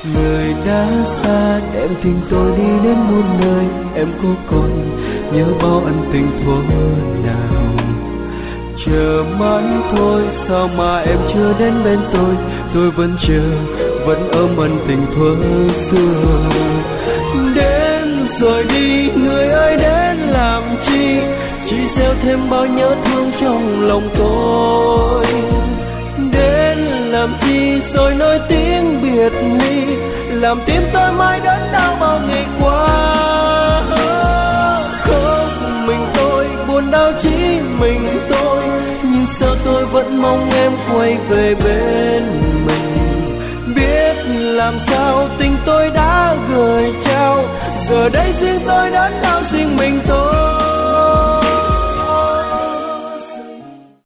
Người đã xa emทิ้งtôi đi đến muôn nơi, em có còn nhớ bao ân tình thuở nào? Chờ mãi thôi sao mà em chưa đến bên tôi vẫn chờ, vẫn ôm ân tình thuở xưa. Đến rồi đi người ơi, đến làm chi, chỉ gieo thêm bao nhớ thương trong lòng tôi. Đến làm chi rồi nói tiếng biệt ly, làm tim tôi mãi đớn đau bao ngày qua. Không mình tôi buồn đau chỉ mình tôi, nhưng sao tôi vẫn mong em quay về bên mình. Biết làm sao tình tôi đã gửi trao, giờ đây riêng tôi đớn đau riêng mình tôi.